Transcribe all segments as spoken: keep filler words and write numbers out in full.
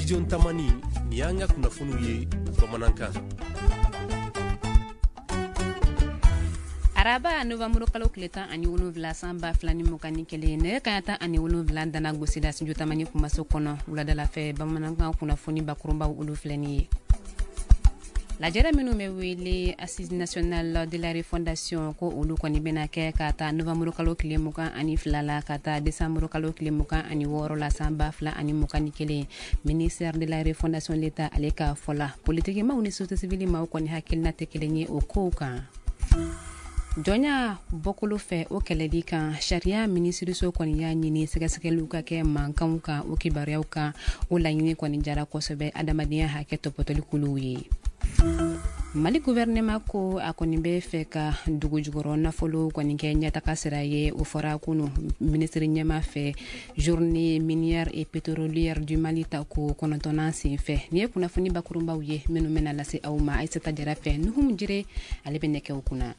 studio Tamani ni anga kunnafoniw ye bamanankan. Araba novembre kalo kileta ani wolonwula san ba fila ni mugan ni kelen ne ka ta ani wolonwula dana gosida studio Tamani kuma so kono wulada la fɛ bamanankan kunnafoni bakurunbaw olu filɛ ni ye. Lajɛrɛ minnu bɛ wele Assise nationale de la refondation ko olu kɔni bɛna kɛ ka ta novembre kalo tile mugan ani fila la ka ta décembre kalo tile mugan ani wɔɔrɔ la san ba fila ani mugan ni kelen. Ministère de la refondation l'État ale ka fɔ la politique maaw ni société civile maaw kɔni hakilina tɛ kelen ye o kow kan. Jɔnya bɔkolo fɛ o kɛlɛli kan sariya minisiriso kɔni y'a ɲini sɛgɛsɛgɛliw ka kɛ mankanw kan o kibaruyaw kan o laɲini kɔni jara kosɛbɛ adamadenya hakɛ tɔpɔtɔli kuluw ye. Mali gouvernement ko a kɔni bɛ fɛ ka dugu jukɔrɔ nafolo kɔni kɛ ɲɛtaga sira ye o fɔra kunu ministre ɲɛma fɛ journée minière et pétrolière du Mali ta ko kɔnɔntɔnnan sen fɛ ni ye kunnafoni bakurunbaw ye minnu bɛna lase aw ma Aïssata Jara fɛ Nuhum Jire ale bɛ nɛgɛw kunna.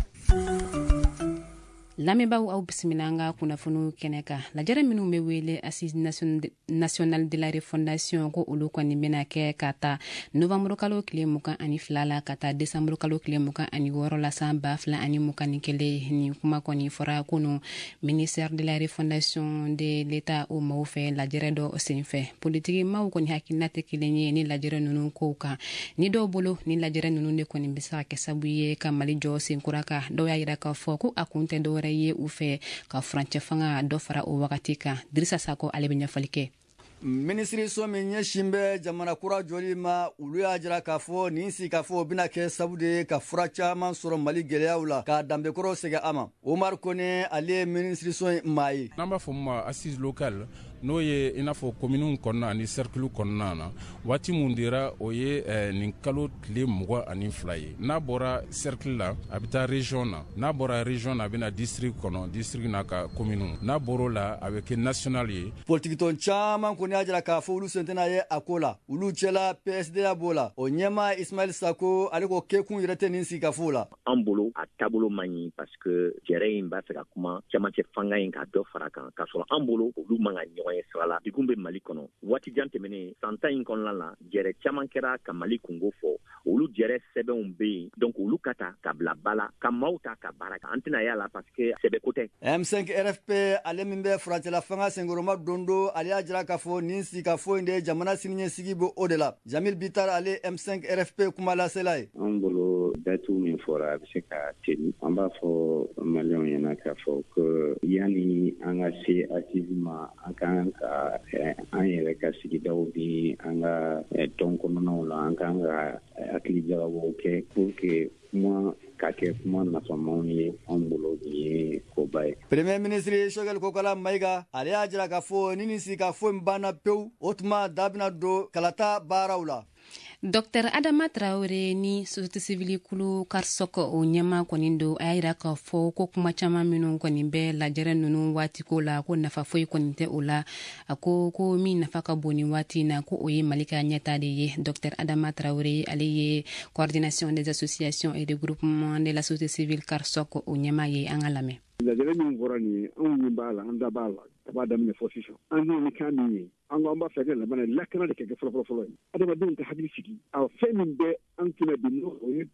Lamɛnbaaw aw bisimila an ka kunnafoniw kɛnɛ kan lajɛrɛ minnu bɛ wele Assise nationale de la refondation ko olu kɔni bɛna kɛ ka ta novembre kalo tile mugan ani fila la ka ta décembre kalo tile mugan ani wɔɔrɔ la san ba fila ani mugan ni kelen ni kuma kɔni fɔra kunu ministère de la refondation de l'État o maaw fɛ lajɛrɛ dɔ senfɛ politique maaw kɔni hakilina tɛ kelen ye ni lajɛrɛ ninnu kow kan ni dɔw bolo ni lajɛrɛ ninnu de kɔni bɛ se ka kɛ sababu ye ka Mali jɔ senkura kan dɔw y'a yira k'a fɔ ko a kun tɛ dɔwɛrɛ ye u fɛ ka furancɛ fanga dɔ fara o wagati kan Dirisa Sako ale bɛ ɲɛfɔli kɛ. Ministri so min ɲɛsin bɛ jamana kura jɔli ma olu y'a jira k'a fɔ nin si k'a fɔ bɛna kɛ sababu de ye ka fura caman sɔrɔ Mali gɛlɛyaw la ka danbekɔrɔ segin a ma. Omar Kone ale ye ministri so maa ye. N'an b'a fɔ ma assise locale n'o ye i n'a fɔ kominiw kɔnɔna ani cercle kɔnɔna na waati mun dira o ye eh, nin kalo tile mugan ani fila ye n'a bɔra cercle la a bɛ taa région na n'a bɔra région na a bɛ na district kɔnɔ district n'a ka kominiw n'a bɔr'o la a bɛ kɛ national ye. Politique tɔn caman kɔni y'a jira k'a fɔ olu sen tɛna ye a ko la olu cɛla P S D ya b'o la o ɲɛma Ismail Sako ale ko kɛkun yɛrɛ tɛ nin sigi ka fɔ la. An bolo a taabolo man ɲi parce que jɛrɛ in b'a fɛ ka kuma cɛmancɛ fanga in ka dɔ fara kan k'a sɔrɔ an bolo olu man ka ɲɔgɔn ye sira la digun bɛ Mali kɔnɔ waati jan tɛmɛnen san tan in kɔnɔna la jɛrɛ caman kɛra ka Mali kungo fɔ olu jɛrɛ sɛbɛnw bɛ yen donc olu ka ta ka bila ba la ka maaw ta ka baara kan an tɛna y'a la parce que sɛbɛ ko tɛ. M cinq R F P ale min bɛ furancɛla fanga senkɔrɔma don do ale y'a jira k'a fɔ nin si ka fɔ in de jamana siniɲɛsigi bɛ o de la Jamil Bitar ale M cinq R F P kuma lasela ye. An bolo datu min fɔra a bɛ se ka teli an b'a fɔ maliyɛnw ɲɛna k'a fɔ ko yanni an ka se assise ma an kan ka an yɛrɛ ka sigidaw ni an ka tɔn kɔnɔnaw la an kan ka hakili jagabɔw kɛ pour que kuma ka kɛ kuma nafamanw ye an bolo nin ye koba ye. Premier ministre Choguel Kokala Mayiga ale y'a jira k'a fɔ ni nin si ka fɔ in banna pewu o tuma da bɛna don kalata baaraw la. Docteur Adama Traoré ni société civile kulu karsok o ɲɛma kɔni do a y'a yira k'a fɔ ko kuma caman minnu kɔni bɛ lajɛrɛ ninnu waati ko la ko nafa foyi kɔni tɛ o la a ko ko min nafa ka bon nin waati na ko o ye Mali ka ɲɛta de ye. Docteur Adama Traoré ale ye coordination des associations et des groupements de la société civile karsok o ɲɛma ye an ka lamɛn. Lajɛrɛ min fɔra nin ye anw ɲɛ b'a la an da b'a la a b'a daminɛ fɔ sisan an y'o ni kan min ye an ko an b'a fɛ ka laban lakana de kɛ kɛ fɔlɔ fɔlɔ ye adamadenw ka hakili sigi a fɛn min bɛ an tɛmɛ bi n'o ye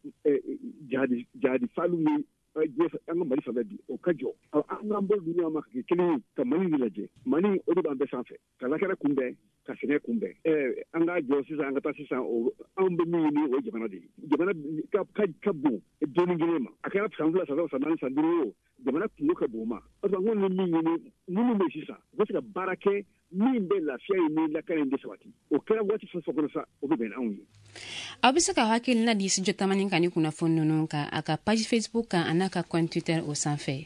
jihadi jihadi falu min an ka Mali fɛ bi o ka jɔ an k'an bolo dunya ma kɛ kelen ye ka Mali lajɛ Mali o de b'an bɛɛ sanfɛ ka lakana kunbɛn ka sɛnɛ kunbɛn an ka jɔ sisan an ka taa sisan anw bɛ min ɲini o ye jamana de ye jamana ka bon dɔɔnin kelen ma a kɛra san fila san saba san naani san duuru o jamana kungo ka bon ma parce que an ko ni min ɲini minnu bɛ sisan u bɛ se ka baara kɛ min bɛ lafiya ye ni lakana in de sabati o kɛra waati fɛn fɛn kɔnɔ sa o bɛ bɛn anw ye. Aw bɛ se ka hakilina di studio Tamani kan ni kunnafoni ninnu kan a ka page Facebook kan a n'a ka compte Twitter o sanfɛ.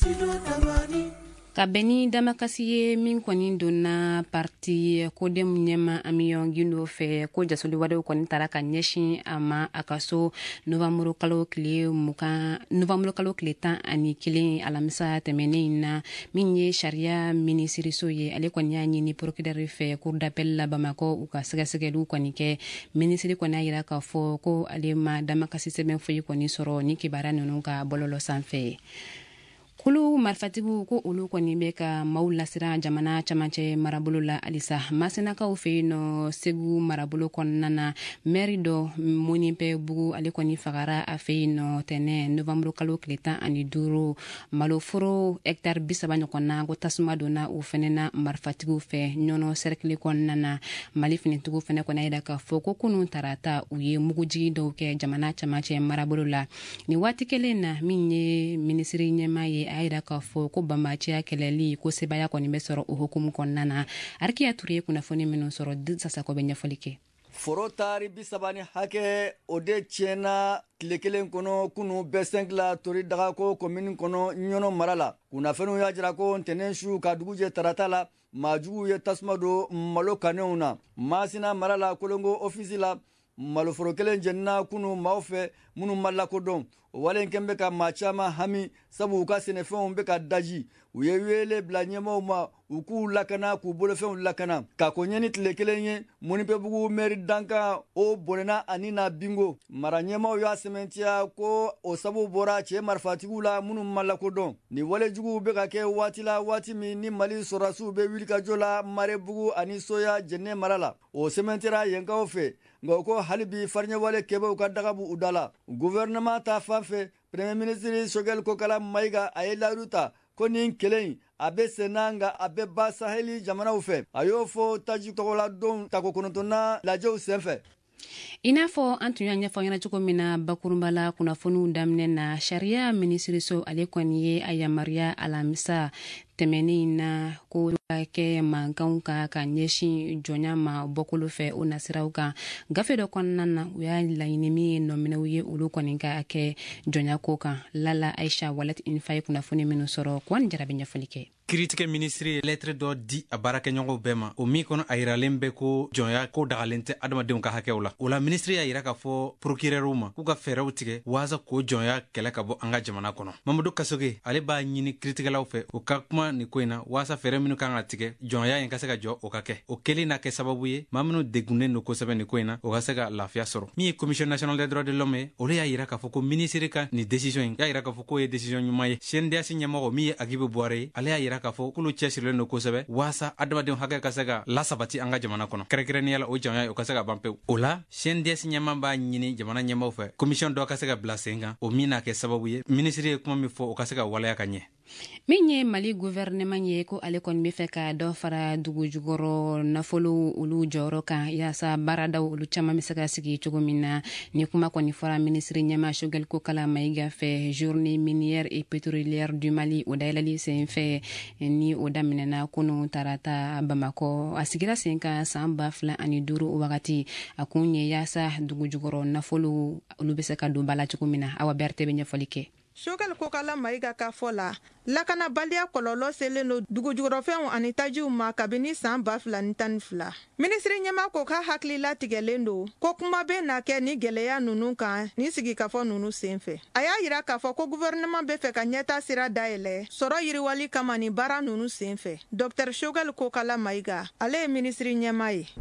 Ka bɛn ni damakasi ye min kɔni donna parti kodem ɲɛma Amiyon Gindo fɛ ko jasoli wɛrɛw kɔni taara ka ɲɛsin a ma a ka so novembre kalo tile mugan novembre kalo tile tan ani kelen alamisa tɛmɛnen na min ye sariya minisiriso ye ale kɔni y'a ɲini procureur fɛ cour d'appel la Bamakɔ u ka sɛgɛsɛgɛliw kɔni kɛ minisiri kɔni y'a yira k'a fɔ ko ale ma damakasi sɛbɛn foyi kɔni sɔrɔ ni kibaruya ninnu ka bɔlɔlɔ sanfɛ. kulu marifatigiw ko olu kɔni bɛ ka maaw lasira jamana camancɛ marabolo la halisa masenakaw fɛ yen nɔ segu marabolo kɔnɔna na mɛri dɔ monipe bugu ale kɔni fagara a fɛ yen nɔ tɛnɛ novanburu kalo tile tan ani duuru maloforo hɛktari bi saba ɲɔgɔnna ko tasuma donna o fɛnɛ na marifatigiw fɛ ɲɔnɔ sɛrikili kɔnɔna na mali finitigiw fɛnɛ kɔni yira k'a fɔ ko kunu tarata u ye mugujigi dɔw kɛ jamana camancɛ marabolo la ni waati kelen na min ye minisiri ɲɛma ye a yira k'a fɔ ko banbaciya kɛlɛli ko sebaya kɔni bɛ sɔrɔ o hukumu kɔnɔna na Arikiya Ture ye kunnafoni minnu sɔrɔ Sasako bɛ ɲɛfɔli kɛ. foro taari bi saba ni hakɛ o de tiɲɛna tile kelen kɔnɔ kunu bɛsɛnkila tori dagako komini kɔnɔ ɲɔnɔ mara la kunnafoniw y'a jira ko ntɛnɛn su ka dugu jɛ tarata la maajuguw ye tasuma don malo kanɛw na Masina mara la kolongo ofisi la maloforo kelen jɛnina kunu maaw fɛ minnu ma lakodɔn o wale kɛn bɛ ka maa caman hami sabu u ka sɛnɛfɛnw bɛ ka daji u ye wele bila ɲɛmaw ma u k'u lakana k'u bolofɛnw lakana ka ko ɲɛni tile kelen ye Monipebugu mɛri dankan o bɔnɛna ani na bingo mara ɲɛmaw y'a sɛmɛntiya ko o sabu bɔra cɛ marifatigiw la minnu ma lakodɔn ni walejuguw bɛ ka kɛ waati la waati min ni Mali sɔrasiw bɛ wilikajɔ la Marebugu ani Soya jɛnɛ mara la o sɛmɛntira yenkaw fɛ nka o ko hali bi fariɲɛwale kɛbɛw ka dagabu u da la gouvernement ta fan fɛ premier ministre Choguel Kokala Mayiga a ye layiru ta ko nin kelen a bɛ senna nka a bɛ ba Saheli jamanaw fɛ a y'o fɔ taji tɔgɔla don tako kɔnɔntɔnna lajɛw senfɛ. I n'a fɔ an tun y'a ɲɛfɔ ɲɛna cogo min na bakurunba la kunnafoniw daminɛ na sariya minisiriso ale kɔni ye a yamaruya alamisa tɛmɛnin na ko kɛ mankanw ka ka ɲɛsin jɔnya ma bɔkolo fɛ o nasiraw kan gafe dɔ kɔnɔna na u y'a laɲini min ye nɔminɛw ye olu kɔni ka kɛ jɔnya ko kan Lala Aisha Walet Infa ye kunnafoni minnu sɔrɔ k'an jarabi ɲɛfɔli kɛ. Kiiritigɛ minisiri ye lettre dɔ di a baarakɛɲɔgɔnw bɛɛ ma o min kɔnɔ a yiralen bɛ ko jɔnya ko dagalen tɛ adamadenw ka hakɛw la o la minisiri y'a yira k'a fɔ procurɛrɛrw ma k'u ka fɛɛrɛw tigɛ waasa k'o jɔnya kɛlɛ ka bɔ an ka jamana kɔnɔ Mamadou Kasoge ale b'a ɲini kiiritigɛlaw fɛ o ka kuma ni ko in na waasa fɛɛrɛ minnu kan ka tigɛ jɔnya in ka se ka jɔ o ka kɛ o kɛlen na kɛ sababu ye maa minnu degunnen don kosɛbɛ ni ko in na o ka se ka lafiya sɔrɔ min ye commission national des droits de l'homme ye olu y'a yira k'a fɔ ko minisiri ka ni décision in y'a yira k'a fɔ k'o ye décision ɲuman ye C N D H ɲɛmɔgɔ min ye Agibu Buware ye ale y'a yira k'a fɔ k'olu cɛsirilen don kosɛbɛ waasa adamadenw hakɛ ka se ka lasabati an ka jamana kɔnɔ kɛrɛnkɛrɛnnenya la o jɔnya o ka se ka ban pewu o la C N D H ɲɛma b'a ɲini jamana ɲɛmaw fɛ commission dɔ ka se ka bila sen kan o min n'a kɛ sababu ye minisiri ye kuma min fɔ o ka se ka waleya ka ɲɛ. Min ye Mali gouvernement ye ko ale kɔni bɛ fɛ ka dɔ fara dugu jukɔrɔ nafolo olu jɔyɔrɔ kan yaasa baaradaw olu caman bɛ se ka sigi cogo min na ni kuma kɔni fɔra minisiri ɲɛma Choguel Kokala Mayiga fɛ journée minière et pétrolière du Mali o dayɛlɛli sen fɛ ni o daminɛna kunu tarata Bamakɔ a sigira sen kan san ba fila ani duuru o wagati a kun ye yaasa dugu jukɔrɔ nafolo olu bɛ se ka don ba la cogo min na Awa Berete bɛ ɲɛfɔli kɛ. Choguel Kokala Mayiga ka fɔ la lakanabaliya kɔlɔlɔ selen no dugujukɔrɔfɛnw ani tajiw ma kabini san ba fila ni tan ni fila minisiri ɲɛma ko ka hakili latigɛlen don ko kuma bɛ na kɛ ni gɛlɛya nunu kan ni sigikafɔ nunu sen fɛ a y'a yira k'a fɔ ko gouvernement bɛ fɛ ka ɲɛta sira dayɛlɛ sɔrɔ yiriwali kama ni baara nunu sen fɛ Dr Choguel Kokala Mayiga ale ye minisiri ɲɛma ye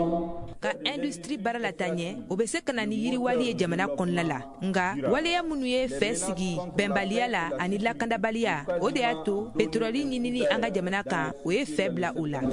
ka industrie baara la taa ɲɛ o bɛ se ka na ni yiriwali ye jamana kɔnɔna la nka waleya minnu ye fɛ sigi bɛnbaliya la ani lakandabaliya o de y'a to pétrole ɲinini an ka jamana kan o ye fɛ bila o la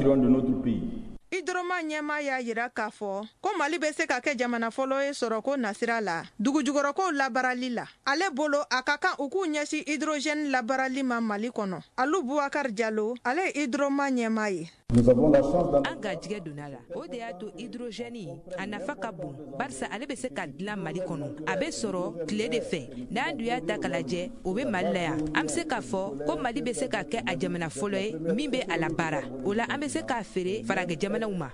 Idroma ɲɛma y'a yira k'a fɔ ko Mali bɛ se ka kɛ jamana fɔlɔ ye sɔrɔ ko nasira la dugujukɔrɔkow labarali la ale bolo a ka kan u k'u ɲɛsin hydrogène labarali ma Mali kɔnɔ Alu Boubacar Diallo ale ye Idroma ɲɛma ye an garijɛgɛ donna la o de y'a to hydrogène a nafa ka bon barisa ale bɛ se ka dilan Mali kɔnɔ a bɛ sɔrɔ tile de fɛ n'an dun y'a ta k'a lajɛ o bɛ Mali la yan an bɛ se k'a fɔ ko Mali bɛ se ka kɛ a jamana fɔlɔ ye min bɛ a la baara o la an bɛ se k'a feere farajɛ jamanaw ma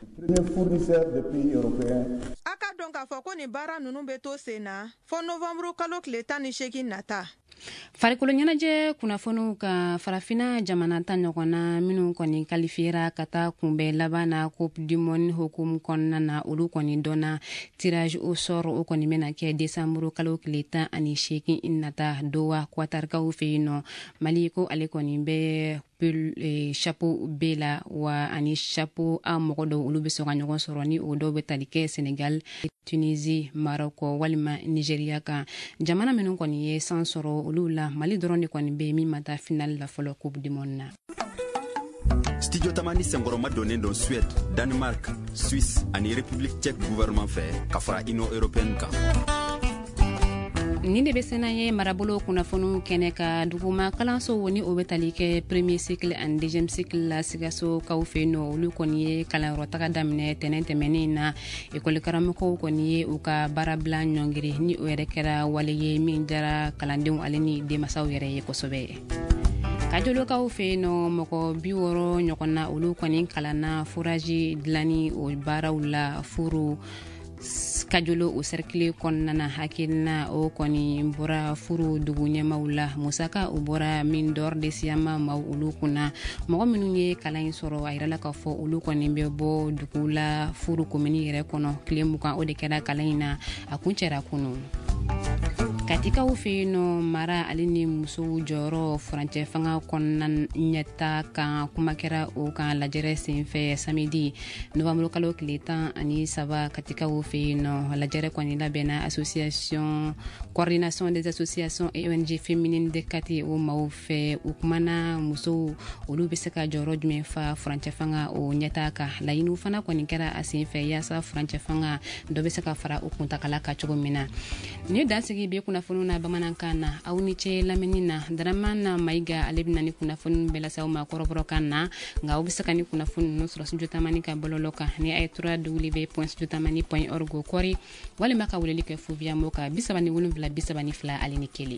a ka dɔn k'a fɔ ko nin baara ninnu bɛ to sen na fɔ novembre kalo tile tan ni seegin nata farikolo ɲɛnajɛ kunnafoniw ka farafina jamana ta ɲɔgɔnna minnu kɔni kalifiyera ka taa kunbɛn laban na coupe du monde hukumu kɔnɔna na olu kɔni dɔnna tirage au sort o kɔni bɛna kɛ desanburu kalo tile tan ani seegin nata Doha Qatarkaw fɛ yen nɔ Mali ko ale kɔni bɛ pull chapeau b la wa ani chapeau a mɔgɔ dɔw olu be sɔn ka ɲɔgɔn sɔrɔ ni o dɔw be tali kɛ Senegal, Tunisie, Maroc walima Nigeria kan. Jamana minnu kɔni ye san sɔrɔ olu la Mali dɔrɔn de kɔni be min ma taa final la fɔlɔ Coupe du Monde na. Studio Tamani Sengoroma donnen don Suède, Danemark, Suisse ani République tchèque gouvernement fɛ ka fara Union européenne kan. Ni de be sena ye marabolo kunnafoniw kɛnɛ ka duguma kalanso ni o be tali kɛ premier cycle ani deuxième cycle la Sigaso kaw fɛ yen nɔ olu kɔni ye kalanyɔrɔ taga daminɛ tɛnɛn tɛmɛnen na ekɔli karamɔgɔw kɔni ye u ka baarabila ɲɔngiri ni o yɛrɛ kɛra wale ye min diyara kalandenw ale ni denmasaw yɛrɛ ye kosɛbɛ. Kajolokaw fɛ yen nɔ mɔgɔ bi wɔɔrɔ ɲɔgɔnna olu kɔni kalanna foraji dilani o baaraw la furu Kajolo o cercle kɔnɔna na hakilina o kɔni bɔra furu dugu ɲɛmaw la musaka o bɔra min dɔr de siyama ma olu kunna mɔgɔ minnu ye kalan in sɔrɔ a yirala k'a fɔ olu kɔni bɛ bɔ dugu la furu komini yɛrɛ kɔnɔ tile mugan o de kɛra kalan in na a kun cɛra kunu. Katikaw fɛ yen nɔ mara ale ni musow jɔyɔrɔ furancɛ fanga kɔnɔna ɲɛta kan kuma kɛra o kan lajɛrɛ senfɛ samedi novembre kalo tile tan ani saba Katikaw fɛ yen nɔ lajɛrɛ kɔni labɛnna association coordination des associations et O N G féminines de Kati o maaw fɛ u kumana musow olu bɛ se ka jɔyɔrɔ jumɛn fa furancɛ fanga o ɲɛta kan laɲiniw fana kɔni kɛra a senfɛ yaasa furancɛ fanga dɔ bɛ se ka fara o kuntagala kan cogo min na. Ni dansigi bɛ kunnafoniw na bamanankan na aw ni ce lamɛnni na Daramana Mayiga ale bɛna ni kunnafoni bɛɛ lase aw ma kɔrɔbɔrɔkan na nka aw bɛ se ka ni kunnafoni ninnu sɔrɔ Studio Tamani ka bɔlɔlɔ kan ni a ye w point studio tamani point org kɔri walima ka weleli kɛ fo via Moka bi saba ni wolonwula bi saba ni fila ale ni kelen.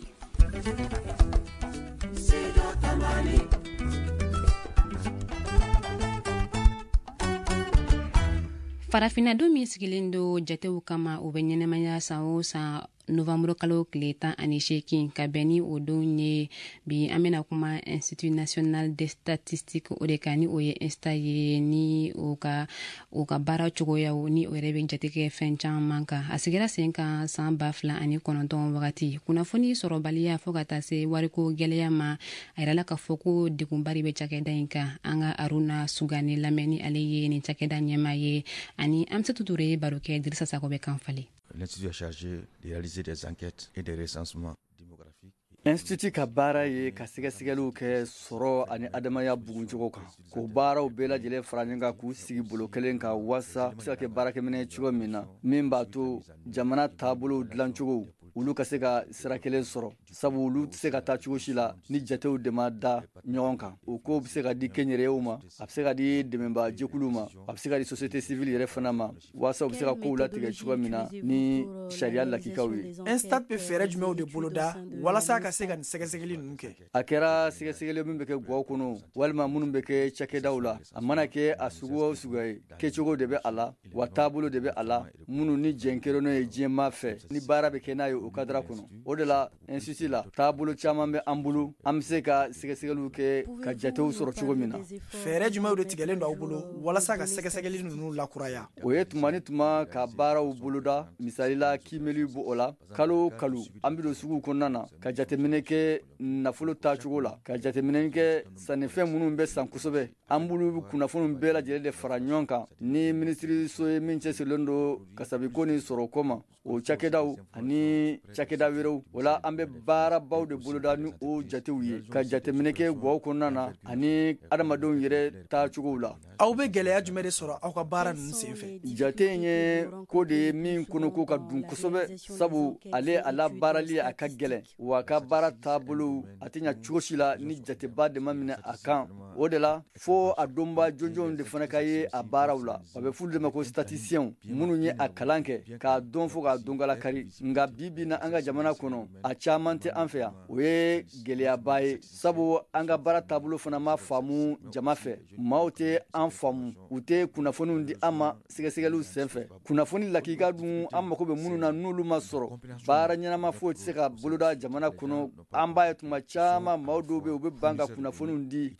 Farafinna min sigilen do jatew kama o bɛ ɲɛnɛmaya san o san novembre kalo tile tan ani seegin ka bɛn ni o don ye bi an bɛna kuma Institut National des Statistiques o de kan ni o ye Insta ye ni o ka o ka baara cogoyaw ni o yɛrɛ bɛ jate kɛ fɛn caman kan a sigira sen kan san ba fila ani kɔnɔntɔn wagati kunnafoni sɔrɔbaliya fo ka taa se wariko gɛlɛya ma a yirala k'a fɔ ko degunbari bɛ cakɛda in kan an ka Aruna Sugani lamɛnni ale ye nin cakɛda ɲɛmaa ye ani Amsatou Touré baro kɛ Dirisa Sako bɛ kan falen. L'Institut est chargé de réaliser des enquêtes et des recensements démographiques. Institut ka baara ye ka sɛgɛsɛgɛliw kɛ sɔrɔ ani adamaya buguncogo kan k'o baaraw bɛɛ lajɛlen fara ɲɔgɔn kan k'u sigi bolo kelen kan wasa se ka kɛ baarakɛminɛ cogo min na min b'a to jamana taabolow dilancogo olu ka se ka sira kelen sɔrɔ sabu olu tɛ se ka taa cogo si la ni jatew de ma da ɲɔgɔn kan o ko bɛ se ka di kɛnyɛrɛyew ma a bɛ se ka di dɛmɛbaa jɛkuluw ma a bɛ se ka di société civile yɛrɛ fana ma wasa u bɛ se ka kow latigɛ cogo min na ni sariya lakikaw ye. Instat bɛ fɛɛrɛ jumɛnw de boloda walasa ka se ka nin sɛgɛsɛgɛli ninnu kɛ. A kɛra sɛgɛsɛgɛli min bɛ kɛ gaw kɔnɔ walima minnu bɛ kɛ cakɛdaw la a mana kɛ a sugu o sugu ye kɛcogo de bɛ a la wa taabolo de bɛ a la minnu ni jɛnkɛrɛnnɔ ye diɲɛmaa fɛ ni baara bɛ kɛ n'a ye o kadira kɔnɔ o de la institut la taabolo caman bɛ an bolo an bɛ se ka sɛgɛsɛgɛliw kɛ ka jatew sɔrɔ cogo min na. Fɛɛrɛ jumɛnw de tigɛlen don aw bolo walasa ka sɛgɛsɛgɛli ninnu lakuraya. O ye tuma ni tuma ka baaraw boloda misali la kiimɛliw b'o la kalo o kalo an bɛ don suguw kɔnɔna na ka jateminɛ kɛ nafolo taacogo la ka jateminɛ kɛ sannifɛn minnu bɛ san kosɛbɛ an b'olu kunnafoniw bɛɛ lajɛlen de fara ɲɔgɔn kan ni minisiriso ye min cɛsirilen don kasabiko ni sɔrɔ ko ma o cakɛdaw ani cakɛda wɛrɛw o la an bɛ baarabaw de boloda ni o jatew ye ka jateminɛ kɛ gaw kɔnɔna na ani adamadenw yɛrɛ taacogow la. Aw bɛ gɛlɛya jumɛn de sɔrɔ aw ka baara ninnu senfɛ? Jate in ye ko de ye min kɔnɔ ko ka dun kosɛbɛ sabu ale a la baarali a ka gɛlɛn wa a ka baara taabolo a tɛ ɲɛ cogo si la ni jateba de ma minɛ a kan o de la fo a donba jɔnjɔnw de fana ka ye a baaraw la a bɛ f'olu de ma ko statisiyɛnw minnu ye a kalan kɛ k'a dɔn fo k'a dɔn kala kari nka bi bi na an ka jamana kɔnɔ a caman tɛ an fɛ yan o ye gɛlɛyaba ye sabu an ka baara taabolo fana ma faamu jama fɛ maaw tɛ an faamu u tɛ kunnafoniw di an ma sɛgɛsɛgɛliw senfɛ kunnafoni lakika dun an mako bɛ minnu na n'olu ma sɔrɔ baara ɲɛnama foyi tɛ se ka boloda jamana kɔnɔ an b'a ye tuma caman maaw dɔw bɛ yen u bɛ ban ka kunnafoniw di cakɛdaw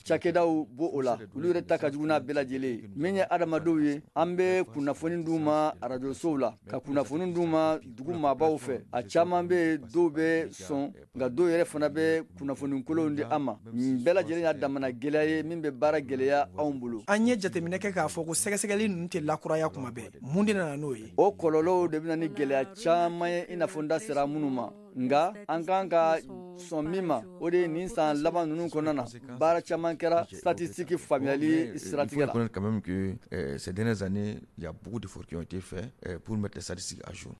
gɛlɛyaw bo o la olu yɛrɛ ta ka jugu n'a bɛɛ lajɛlen min ye adamadenw ye an bɛ kunnafoni d'u ma arajosow la ka kunnafoni d'u ma dugu maabaw fɛ a caman bɛ dɔw bɛ sɔn nka dɔw yɛrɛ fana bɛ kunnafoni kolonw di an ma nin bɛɛ lajɛlen y'a damana gɛlɛya ye min bɛ baara gɛlɛya anw bolo an ye jateminɛ kɛ k'a fɔ ko sɛgɛsɛgɛli ninnu tɛ lakuraya kuma bɛɛ mun de nana n'o ye o kɔlɔlɔw de bɛna ni gɛlɛya caman ye i n'a fɔ n da sera minnu ma nga an kan ka sɔn min ma o de ye nin san laban ninnu kɔnɔna na baara caman kɛra statistique faamuyali siratigɛ la. Il faut quand même que euh, ces dernières années il y a beaucoup d'efforts qui ont été faits euh, pour mettre les statistiques à jour.